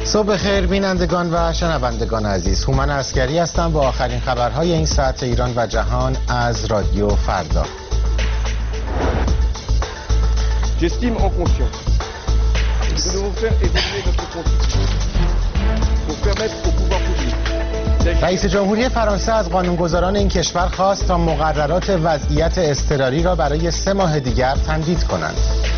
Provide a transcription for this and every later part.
صبح خیر بینندگان و شنوندگان عزیز، هومن عسکری هستم با آخرین خبرهای این ساعت ایران و جهان از رادیو فردا. J'estime en conscience que nous devons faire évoluer notre constitution pour permettre au pouvoir public. رئیس جمهوری فرانسه از قانونگذاران این کشور خواست تا مقررات وضعیت اضطراری را برای 3 ماه دیگر تمدید کنند.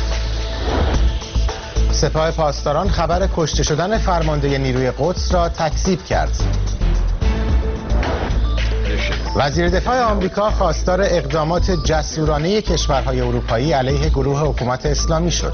سپاه پاسداران خبر کشته شدن فرمانده نیروی قدس را تکذیب کرد. وزیر دفاع آمریکا خواستار اقدامات جسورانه کشورهای اروپایی علیه گروه حکومت اسلامی شد.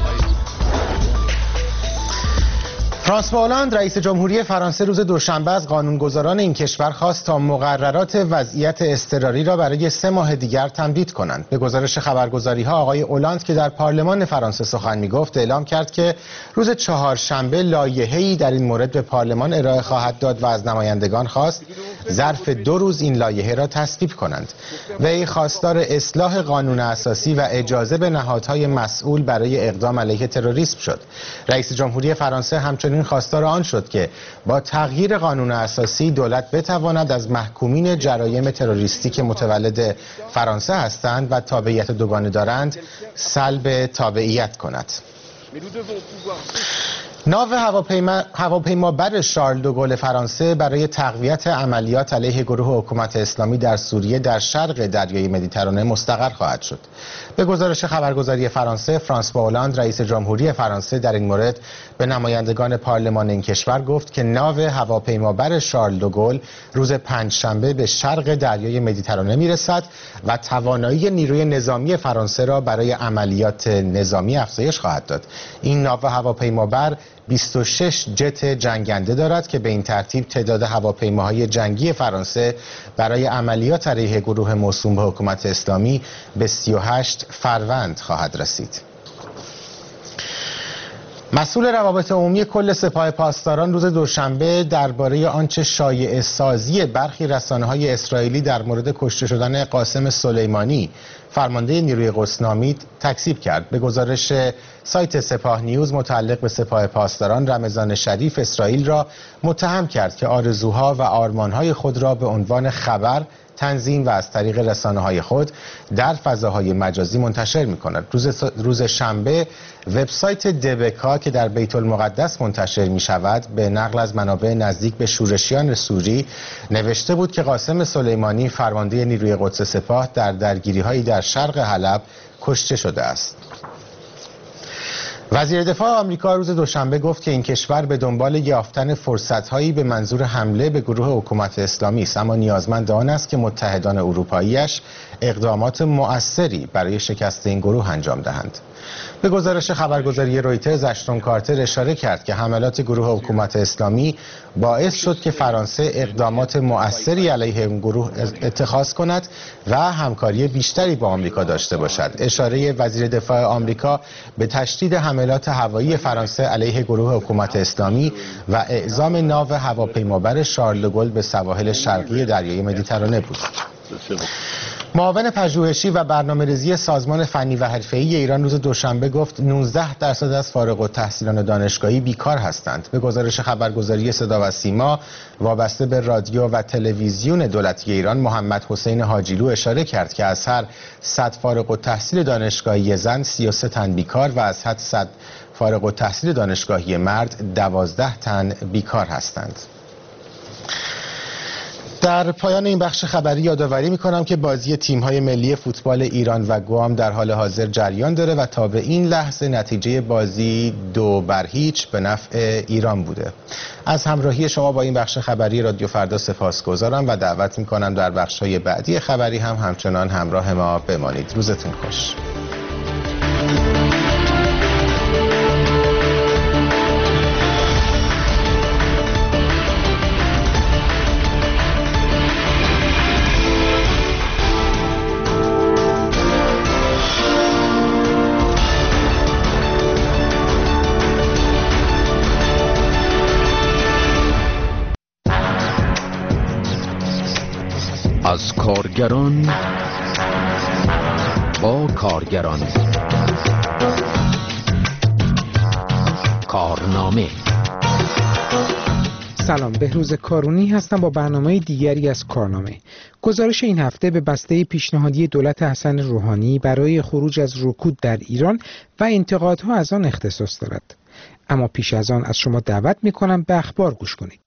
فرانسوا هولاند رئیس جمهوری فرانسه روز دوشنبه از قانونگذاران این کشور خواست تا مقررات وضعیت اضطراری را برای 3 ماه دیگر تمدید کنند. به گزارش خبرگزاری‌ها آقای هولاند که در پارلمان فرانسه سخن می‌گفت اعلام کرد که روز چهارشنبه لایحه‌ای در این مورد به پارلمان ارائه خواهد داد و از نمایندگان خواست ظرف 2 روز این لایحه را تصویب کنند. وی خواستار اصلاح قانون اساسی و اجازه به نهادهای مسئول برای اقدام علیه تروریسم شد. رئیس جمهوری فرانسه همچنین خواستار آن شد که با تغییر قانون اساسی دولت بتواند از محکومین جرایم تروریستی که متولد فرانسه هستند و تابعیت دوگانه دارند سلب تابعیت کند. ناو هواپیمابر شارل دوگل فرانسه برای تقویت عملیات علیه گروه حکومت اسلامی در سوریه در شرق دریای مدیترانه مستقر خواهد شد. به گزارش خبرگزاری فرانسه، فرانسوا هولاند رئیس جمهوری فرانسه در این مورد به نمایندگان پارلمان این کشور گفت که ناو هواپیمابر شارل دوگل روز پنجشنبه به شرق دریای مدیترانه میرسد و توانایی نیروی نظامی فرانسه را برای عملیات نظامی افزایش خواهد داد. این ناو هواپیمابر 26 جت جنگنده دارد که به این ترتیب تعداد هواپیماهای جنگی فرانسه برای عملیات علیه گروه موسوم به حکومت اسلامی به 38 فروند خواهد رسید. مسئول روابط عمومی کل سپاه پاسداران روز دوشنبه درباره آنچه شایعه سازی برخی رسانه‌های اسرائیلی در مورد کشته شدن قاسم سلیمانی فرمانده نیروی قدس نامید تکذیب کرد. به گزارش سایت سپاه نیوز متعلق به سپاه پاسداران، رمضان شریف اسرائیل را متهم کرد که آرزوها و آرمانهای خود را به عنوان خبر تنظیم و از طریق رسانه‌های خود در فضاهای مجازی منتشر می‌کند. روز شنبه وبسایت دبکا که در بیت المقدس منتشر می‌شود به نقل از منابع نزدیک به شورشیان سوری نوشته بود که قاسم سلیمانی فرمانده نیروی قدس سپاه در درگیری‌هایی در شرق حلب کشته شده است. وزیر دفاع آمریکا روز دوشنبه گفت که این کشور به دنبال یافتن فرصت‌هایی به منظور حمله به گروه حکومت اسلامی است، اما نیازمند آن است که متحدان اروپایی‌اش اقدامات مؤثری برای شکست این گروه انجام دهند. به گزارش خبرگزاری رویترز، اشتون کارتر اشاره کرد که حملات گروه حکومت اسلامی باعث شد که فرانسه اقدامات مؤثری علیه این گروه اتخاذ کند و همکاری بیشتری با آمریکا داشته باشد. اشاره وزیر دفاع آمریکا به تشدید حملات هوایی فرانسه علیه گروه حکومت اسلامی و اعزام ناو هواپیمابر شارل دوگل به سواحل شرقی دریای مدیترانه بود. معاون پژوهشی و برنامه‌ریزی سازمان فنی و حرفه‌ای ایران روز دوشنبه گفت 19% از فارغ التحصیلان دانشگاهی بیکار هستند. به گزارش خبرگزاری صدا و سیما وابسته به رادیو و تلویزیون دولتی ایران، محمد حسین حاجیلو اشاره کرد که از هر 100 فارغ التحصیل دانشگاهی زن 33 تن بیکار و از هر 100 فارغ التحصیل دانشگاهی مرد 12 تن بیکار هستند. در پایان این بخش خبری یادآوری می‌کنم که بازی تیم‌های ملی فوتبال ایران و گوام در حال حاضر جریان داره و تا به این لحظه نتیجه بازی 2-0 به نفع ایران بوده. از همراهی شما با این بخش خبری رادیو فردا سپاسگزارم و دعوت می‌کنم در بخش‌های بعدی خبری هم همچنان همراه ما بمانید. روزتون خوش. از کارگران با کارگران، کارنامه سلام، بهروز کارونی هستم با برنامه دیگری از کارنامه. گزارش این هفته به بسته پیشنهادی دولت حسن روحانی برای خروج از رکود در ایران و انتقادها از آن اختصاص دارد. اما پیش از آن از شما دعوت می‌کنم به اخبار گوش کنید.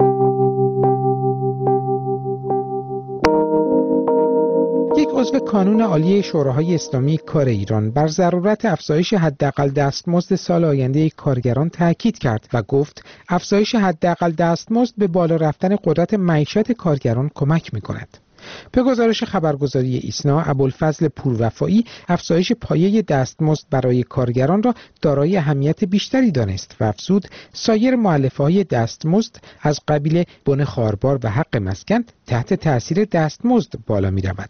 یک عضو کانون عالی شوراهای اسلامی کار ایران بر ضرورت افزایش حداقل دستمزد سال آینده کارگران تاکید کرد و گفت افزایش حداقل دستمزد به بالا رفتن قدرت معیشت کارگران کمک می‌کند. به گزارش خبرگزاری ایسنا، ابوالفضل پوروفایی افزایش پایه دستمزد برای کارگران را دارای اهمیت بیشتری دانست و افزود سایر مؤلفه‌های دستمزد از قبیل بن خاربار و حق مسکن تحت تأثیر دستمزد بالا می‌رود.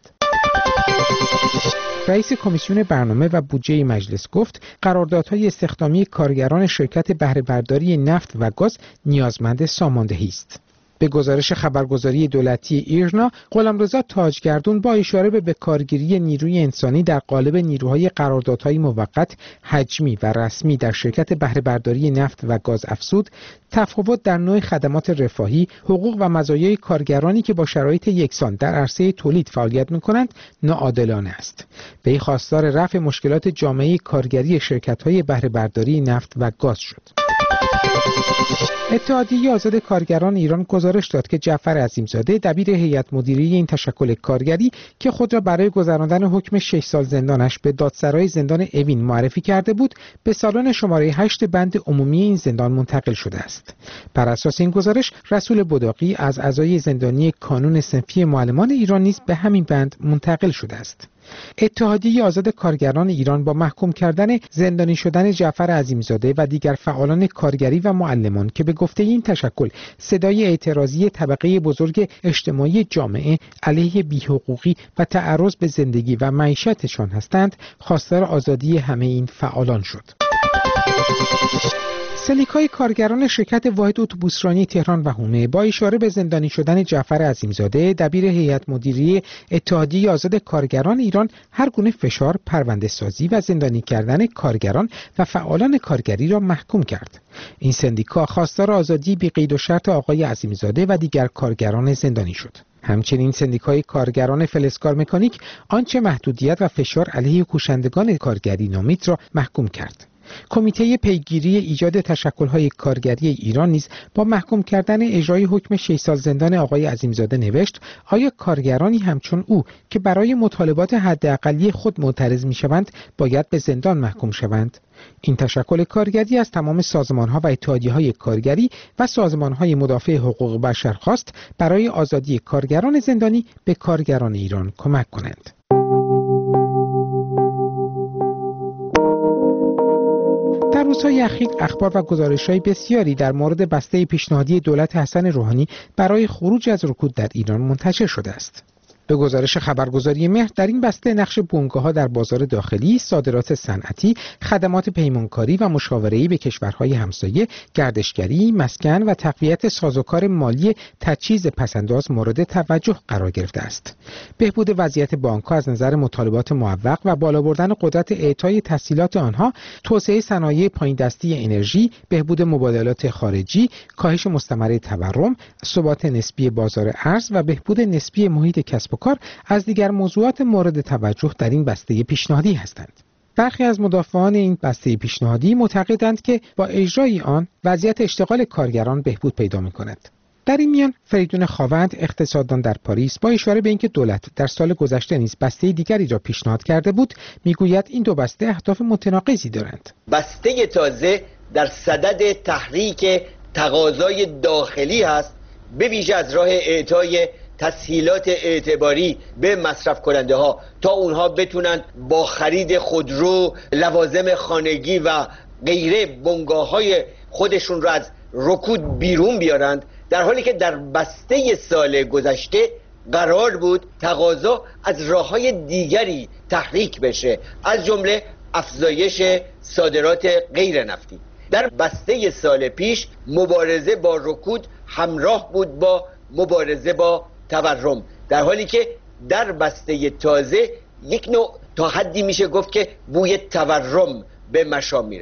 رئیس کمیسیون برنامه و بودجه مجلس گفت قراردادهای استخدامی کارگران شرکت بهره برداری نفت و گاز نیازمند ساماندهی است. به گزارش خبرگزاری دولتی ایرنا، غلامرضا تاجگردون با اشاره به بکارگیری نیروی انسانی در قالب نیروهای قراردادهای موقت، حجمی و رسمی در شرکت بهره برداری نفت و گاز افزود، تفاوت در نوع خدمات رفاهی، حقوق و مزایای کارگرانی که با شرایط یکسان در عرصه تولید فعالیت می‌کنند ناعادلانه است. به خواستار رفع مشکلات جامعه کارگری شرکت‌های بهره برداری نفت و گاز شد. اتحادیه آزاد کارگران ایران گزارش داد که جعفر عظیمزاده دبیر هیئت مدیره این تشکل کارگری که خود را برای گذراندن حکم 6 سال زندانش به دادسرای زندان اوین معرفی کرده بود، به سالن شماره 8 بند عمومی این زندان منتقل شده است. بر اساس این گزارش، رسول بداقی از اعضای زندانی کانون صنفی معلمان ایران نیز به همین بند منتقل شده است. اتحادیه آزاد کارگران ایران با محکوم کردن زندانی شدن جعفر عظیمزاده و دیگر فعالان کارگری و معلمان که به گفته این تشکل صدای اعتراضی طبقه بزرگ اجتماعی جامعه علیه بی‌حقوقی و تعرض به زندگی و معیشتشان هستند، خواستار آزادی همه این فعالان شد. سندیکای کارگران شرکت واحد اتوبوسرانی تهران و حومه با اشاره به زندانی شدن جعفر عظیمزاده دبیر هیئت مدیره اتحادیه آزاد کارگران ایران هر گونه فشار، پرونده سازی و زندانی کردن کارگران و فعالان کارگری را محکوم کرد. این سندیکا خواستار آزادی بی قید و شرط آقای عظیمزاده و دیگر کارگران زندانی شد. همچنین سندیکای کارگران فلزکار مکانیک آنچه محدودیت و فشار علیه کوشندگان کارگری نامید را محکوم کرد. کمیته پیگیری ایجاد تشکل‌های کارگری ایران نیز با محکوم کردن اجرای حکم 6 سال زندان آقای عظیمزاده نوشت آیا کارگرانی همچون او که برای مطالبات حداقلی خود معترض می‌شوند باید به زندان محکوم شوند؟ این تشکل کارگری از تمام سازمان‌ها و اتحادیه‌های کارگری و سازمان‌های مدافع حقوق بشر خواست برای آزادی کارگران زندانی به کارگران ایران کمک کنند. در روزهای اخیر اخبار و گزارش‌های بسیاری در مورد بسته پیشنهادی دولت حسن روحانی برای خروج از رکود در ایران منتشر شده است. به گزارش خبرگزاری مهر، در این بسته نقش بنگاه‌ها در بازار داخلی، صادرات صنعتی، خدمات پیمانکاری و مشاوره‌ای به کشورهای همسایه، گردشگری، مسکن و تقویت سازوکار مالی تجهیز پس‌انداز مورد توجه قرار گرفته است. بهبود وضعیت بانک‌ها از نظر مطالبات معوق و بالا بردن قدرت اعطای تسهیلات آنها، توسعه صنایع پایین‌دستی انرژی، بهبود مبادلات خارجی، کاهش مستمر تورم، ثبات نسبی بازار ارز و بهبود نسبی محیط کسب و کار از دیگر موضوعات مورد توجه در این بسته پیشنهادی هستند. برخی از مدافعان این بسته پیشنهادی معتقدند که با اجرای آن وضعیت اشتغال کارگران بهبود پیدا می‌کند. در این میان فریدون خاوند، اقتصاددان در پاریس، با اشاره به اینکه دولت در سال گذشته نیز بسته دیگری را پیشنهاد کرده بود، میگوید این دو بسته اهداف متناقضی دارند. بسته تازه در صدد تحریک تقاضای داخلی است، به ویژه از راه اعطای تسهیلات اعتباری به مصرف کننده ها تا اونها بتونن با خرید خودرو، لوازم خانگی و غیره بنگاه‌های خودشون را از رکود بیرون بیارند، در حالی که در بسته سال گذشته قرار بود تقاضا از راه‌های دیگری تحریک بشه، از جمله افزایش صادرات غیر نفتی. در بسته سال پیش مبارزه با رکود همراه بود با مبارزه با تورم، در حالی که در بسته تازه یک نوع تا حدی میشه گفت که بوی تورم به مشام میرسه.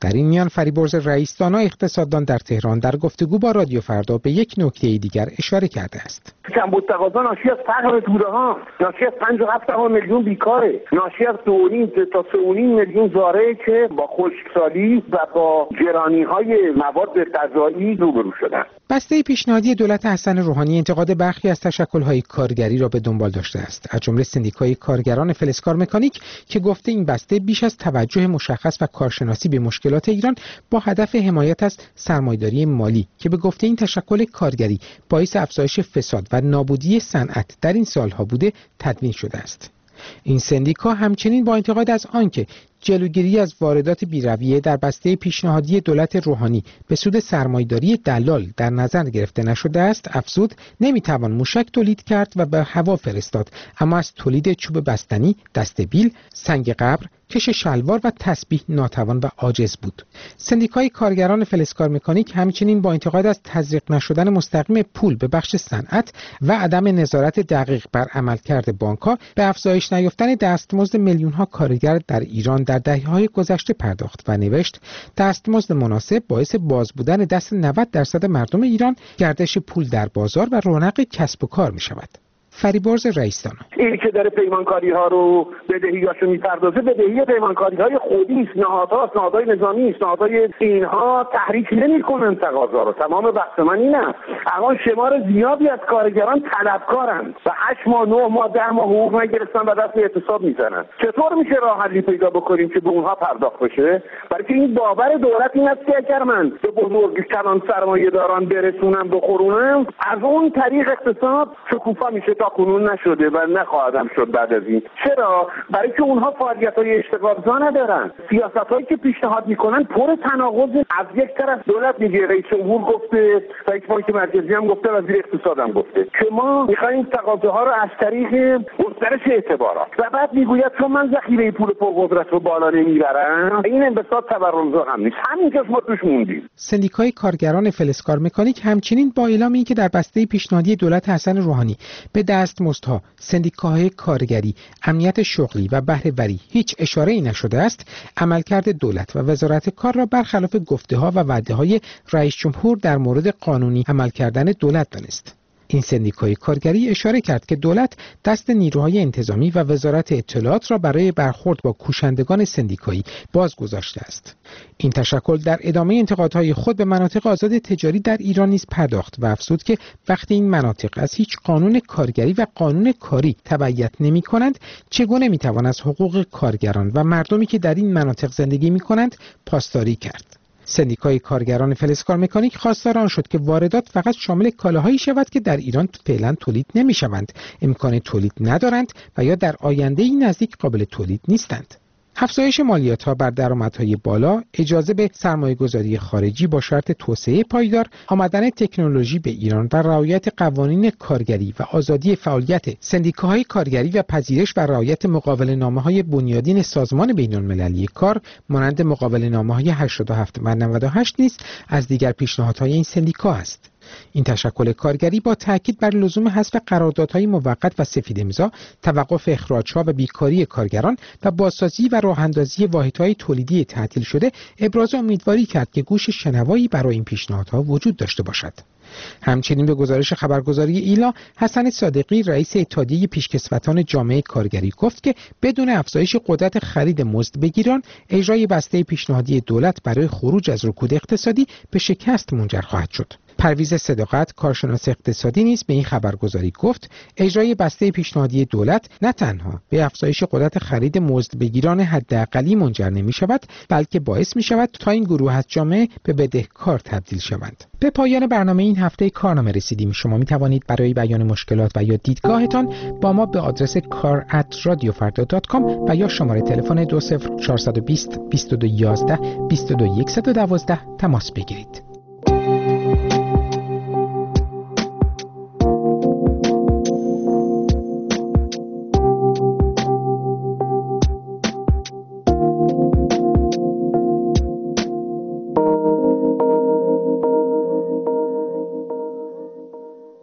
در این میان فریبرز رئیس‌دانا اقتصاددان در تهران در گفتگو با رادیو فردا به یک نکته دیگر اشاره کرده است. کمبود تقاضا ناشی از فقر توره‌ها، ناشی از 5.7 میلیون بیکاره، ناشی از 2.5 تا 3.5 میلیون زارعی که با خشکسالی و با گرانی‌های مواد غذایی روبرو شدن. بسته پیشنهادی دولت حسن روحانی انتقاد برخی از تشکل‌های کارگری را به دنبال داشته است، از جمله سندیکای کارگران فلزکار مکانیک که گفته این بسته بیش از توجه مشخص و کارشناسی به مشکلات ایران با هدف حمایت از سرمایه‌داری مالی که به گفته این تشکل کارگری باعث افزایش فساد و نابودی صنعت در این سالها بوده تدوین شده است. این سندیکا همچنین با انتقاد از آنکه جلوگیری از واردات بی‌رویه در بسته پیشنهادی دولت روحانی به سود سرمایه‌داری دلال در نظر گرفته نشده است، افزود نمیتوان موشک تولید کرد و به هوا فرستاد، اما از تولید چوب بستنی، دسته بیل، سنگ قبر، کش شلوار و تسبیح ناتوان و عاجز بود. سندیکای کارگران فلزکار مکانیک همچنین با انتقاد از تزریق نشدن مستقیم پول به بخش صنعت و عدم نظارت دقیق بر عملکرد بانک‌ها به افزایش نیافتن دستمزد میلیون‌ها کارگر در ایران در دهه‌های گذشته پرداخت و نوشت دستمزد مناسب باعث باز بودن دست 90% مردم ایران، گردش پول در بازار و رونق کسب و کار می‌شود. فریبرز رئیس‌دانا این که داره پیمانکاری‌ها رو بدهیاشو میپردازه، بدهی پیمانکاری‌های خودی است، نهادهای نظامی است، نهادهای اینها تحریک نمی‌کنن تقاضا رو. تمام بحث من این است الان شمار زیادی از کارگران طلبکارند و 8 ماه 9 ماه 10 ماه حقوق نگرفتن و دست اعتصاب میزنن. چطور میشه راه حلی پیدا بکنیم که به اونها پرداخت بشه؟ برای که این باور دولت این است که اگر من به بزرگ کلان سرمایه‌داران برسونم بخورونم، از اون طریق اقتصاد شکوفا میشه. کنون نشده و نخواهدم شد بعد از این. چرا؟ برای که اونها فعالیت‌های اشتغالزا ندارن. سیاست‌هایی که پیشنهاد میکنن پر تناقض. از یک طرف دولت میگه، رئیس جمهور گفته، رئیس بانک مرکزی هم گفته، وزیر اقتصاد هم گفته که ما می‌خوایم تقاضاها رو از طریق گسترش اعتبارات و بعد میگوید چون من ذخیره پول پرقدرت رو بالا نمیبرم، این انبساط تورم‌زا هم نیست. همین که ما توش موندیم. سندیکای کارگران فلزکار مکانیک همچنین با اعلام اینکه در بسته پیشنهادی دولت حسن روحانی به دستمزدها، سندیکاهای کارگری، امنیت شغلی و بهره‌وری هیچ اشاره‌ای نشده است، عملکرد دولت و وزارت کار را برخلاف گفته‌ها و وعده‌های رئیس جمهور در مورد قانونی عمل کردن دولت دانست. این سندیکای کارگری اشاره کرد که دولت دست نیروهای انتظامی و وزارت اطلاعات را برای برخورد با کوشندگان سندیکایی باز گذاشته است. این تشکل در ادامه انتقادهای خود به مناطق آزاد تجاری در ایران نیز پرداخت و افزود که وقتی این مناطق از هیچ قانون کارگری و قانون کاری تبعیت نمی‌کنند، چگونه می‌توان از حقوق کارگران و مردمی که در این مناطق زندگی می‌کنند پاسداری کرد؟ سندیکای کارگران فلزکار مکانیک خواستار آن شد که واردات فقط شامل کالاهایی شود که در ایران فعلا تولید نمی‌شوند، امکان تولید ندارند و یا در آینده‌ای نزدیک قابل تولید نیستند. افزایش مالیات‌ها بر درآمدهای بالا، اجازه به سرمایه‌گذاری خارجی با شرط توسعه پایدار، آمدن تکنولوژی به ایران و رعایت قوانین کارگری و آزادی فعالیت سندیکاهای کارگری و پذیرش و رعایت مقاوله‌نامه‌های بنیادین سازمان بین‌المللی کار مانند مقاوله‌نامه‌های 87 و 98 نیز از دیگر پیشنهادهای این سندیکا است. این تشکل کارگری با تاکید بر لزوم حذف قراردادهای موقت و سفید امضا، توقف اخراج‌ها و بیکاری کارگران و بازسازی و راه‌اندازی واحدهای تولیدی تعطیل شده، ابراز امیدواری کرد که گوش شنوایی برای این پیشنهادها وجود داشته باشد. همچنین به گزارش خبرگزاری ایلا، حسن صادقی رئیس اتحادیه پیشکسوتان جامعه کارگری گفت که بدون افزایش قدرت خرید مزد بگیران، اجرای بسته پیشنهادی دولت برای خروج از رکود اقتصادی به شکست منجر خواهد شد. پرویز صداقت، کارشناس اقتصادی نیز به این خبرگزاری گفت اجرای بسته پیشنهادی دولت نه تنها به افزایش قدرت خرید مزدبگیران حداقلی منجر نمی شود، بلکه باعث می شود تا این گروه از جامعه به بدهکار تبدیل شوند. به پایان برنامه این هفته کارنامه رسیدیم. شما می توانید برای بیان مشکلات و یا دیدگاهتان با ما به آدرس kar@radiofarda.com و یا شماره تلفن 20420 2211 22112 تماس بگیرید.